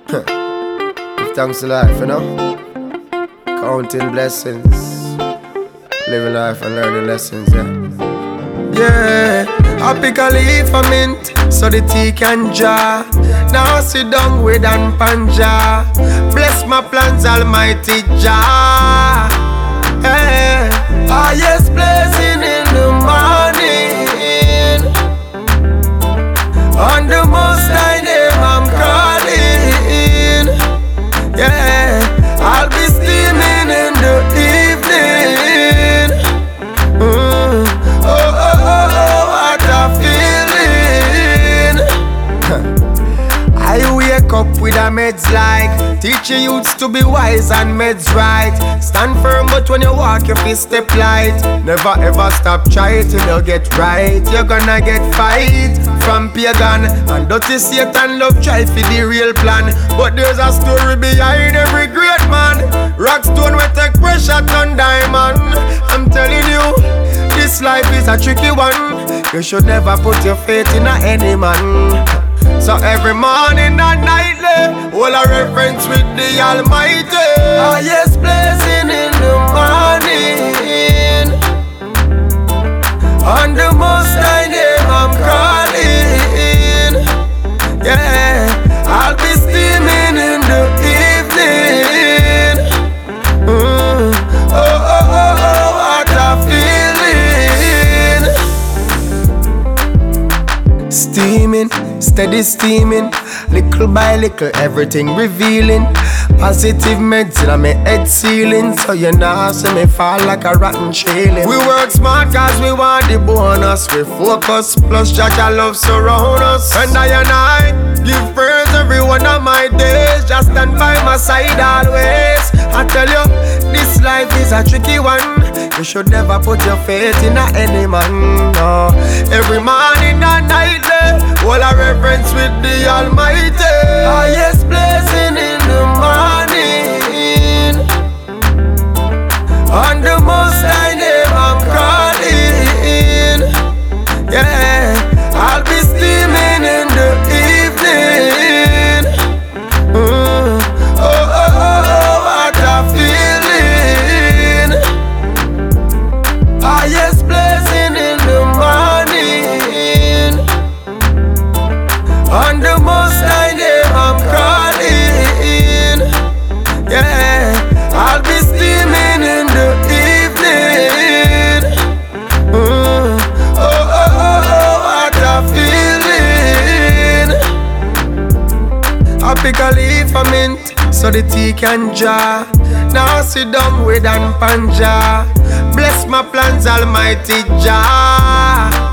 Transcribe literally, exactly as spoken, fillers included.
Give thanks to life, you know. Counting blessings, living life and learning lessons, yeah. Yeah, I pick a leaf of mint so the tea can jar. Now I sit down with an panja. Bless my plans, Almighty Jah. Yeah, highest blessing in the morning. On the most high name I'm calling. Yeah, I'll be steaming in the evening. Mm. Oh, oh, oh, oh, what a feeling. I wake up with a meds like teaching youths to be wise and meds right. Stand firm but when you walk your feet step light. Never ever stop try till you get right. You're gonna get fight from pagan and dirty Satan love try for the real plan. But there's a story behind every great man. Rockstone will take pressure turn diamond. I'm telling you, this life is a tricky one. You should never put your faith in a any man. So every morning and nightly, all a reference with the Almighty. Highest blessing in the morning. On the most high name I'm calling. Yeah, I'll be steaming in the evening. Mm. Oh, oh, oh, oh, what a feeling. Steaming, steady steaming, little by little everything revealing. Positive meds in my head ceiling, so you know see me fall like a rotten shilling. We work smart cause we want the bonus. We focus plus Jaja love surround us. And I and I give praise every one of my days. Just stand by my side always. I tell you, this life is a tricky one. You should never put your faith in a any man, no. Every morning and nightly, all a reverence with the Almighty. Highest blessing in the morning. On the most high name I'm calling. Yeah, I'll be steaming in the evening. Mm. Oh, oh, oh, oh, what a feeling. Highest blessing in the morning. On the most high name I'm calling. Yeah, I'll be steaming in the evening. Mm. Oh, oh, oh, oh, what a feeling. I pick a leaf of mint so the tea can jar. Now I sit down with an panja. Bless my plans, Almighty Jah.